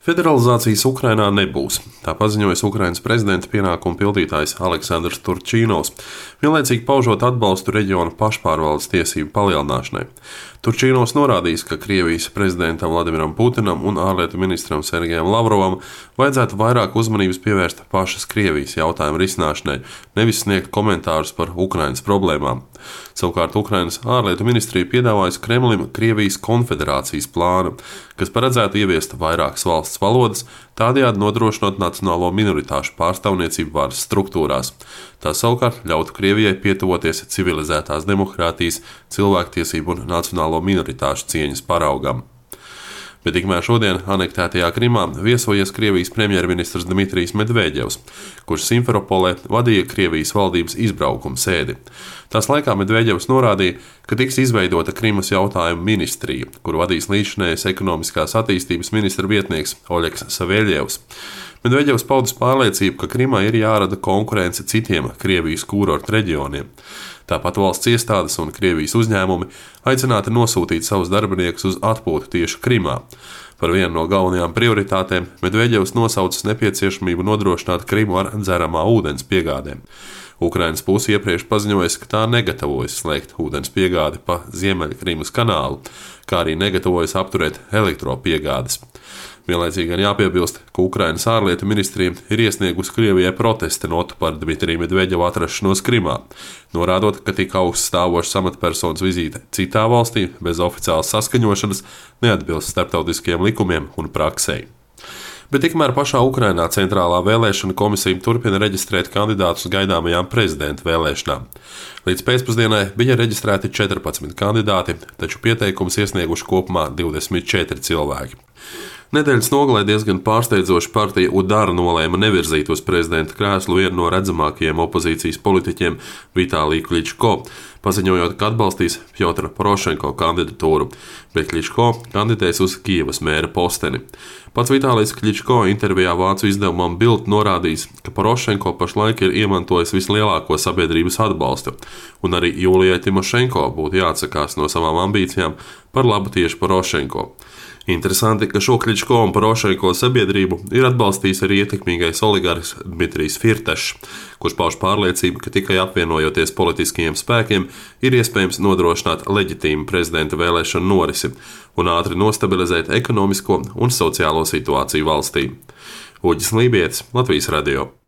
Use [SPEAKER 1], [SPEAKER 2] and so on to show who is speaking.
[SPEAKER 1] Federalizācijas Ukrainā nebūs, tā paziņoja Ukrainas prezidenta pienākumu pildītājs Aleksandrs Turčīnovs, vienlaicīgi paužot atbalstu reģiona pašpārvaldes tiesību palielināšanai. Turčīnovs norādījis, ka Krievijas prezidentam Vladimiram Putinam un ārlietu ministram Sergejam Lavrovam vajadzētu vairāk uzmanības pievērst pašas Krievijas jautājumu risināšanai, nevis sniegt komentārus par Ukrainas problēmām. Savukārt Ukrainas ārlietu ministrija piedāvājusi Kremlim Krievijas konfederācijas plānu, kas paredzētu ieviest vairākas valsts valodas, tādējādi nodrošinot nacionālo minoritāšu pārstāvniecību varas struktūrās. Tā savukārt ļautu Krievijai pietuvoties civilizētās demokrātijas, cilvēktiesību un nacionālo minoritāšu cieņas paraugam. Bet tikmēr šodien anektētajā Krimā viesojies Krievijas premjerministrs Dmitrijs Medvedevs, kurš Simferopolē vadīja Krievijas valdības izbraukuma sēdi. Tās laikā Medvedevs norādīja, ka tiks izveidota Krimas jautājumu ministrija, kuru vadīs līdzinējais ekonomiskās attīstības ministra vietnieks Oļegs Saveļjevs. Medvedevs paudis pārliecību, ka Krimā ir jārada konkurence citiem Krievijas kūrortu reģioniem. Tāpat valsts iestādes un Krievijas uzņēmumi aicināti nosūtīt savus darbiniekus uz atpūtu tieši Krimā. Par vienu no galvenajām prioritātēm Medvedevs nosaucis nepieciešamību nodrošināt Krimu ar dzeramā ūdens piegādēm. Ukrainas puse iepriekš paziņojusi, ka tā negatavojas slēgt ūdens piegādi pa Ziemeļkrimas kanālu, kā arī negatavojas apturēt elektropiegādes. Vienlaicīgi gan jāpiebilst, ka Ukrainas ārlietu ministrija ir iesniegusi Krievijai protesta notu par Dmitrija Medvedeva atrašanos Krimā, norādot, ka tik augsts stāvošs amatpersonas vizīte citā valstī bez oficiālas saskaņošanas neatbilst starptautiskajiem likumiem un praksei. Bet tikmēr pašā Ukrainā Centrālā vēlēšana komisija turpina reģistrēt kandidātus gaidāmajām prezidenta vēlēšanām. Līdz pēcpusdienai bija reģistrēti 14 kandidāti, taču pieteikumus iesnieguši kopumā 24 cilvēki. Nedēļas nogalē diezgan pārsteidzoši partija Udara nolēma nevirzīt uz prezidenta krēslu vienu no redzamākajiem opozīcijas politiķiem Vitāliju Kličko, paziņojot, ka atbalstīs Pjotra Porošenko kandidatūru, bet Kličko kandidēs uz Kijevas mēra posteni. Pats Vitālijs Kličko intervijā vācu izdevumam Bild norādījis, ka Porošenko pašlaik ir iemantojis vislielāko sabiedrības atbalstu, un arī Jūlijai Timošenko būtu jāatsakās no savām ambīcijām par labu tieši Porošenko. Interesanti, ka šo Kličko un Porošenko sabiedrību ir atbalstījis arī ietekmīgais oligarhs Dmitrijs Firtašs, kurš pauž pārliecību, ka tikai apvienojoties politiskajiem spēkiem ir iespējams nodrošināt leģitīmu prezidenta vēlēšanu norisi un ātri nostabilizēt ekonomisko un sociālo situāciju valstī. Uģis Lībietis, Latvijas radio.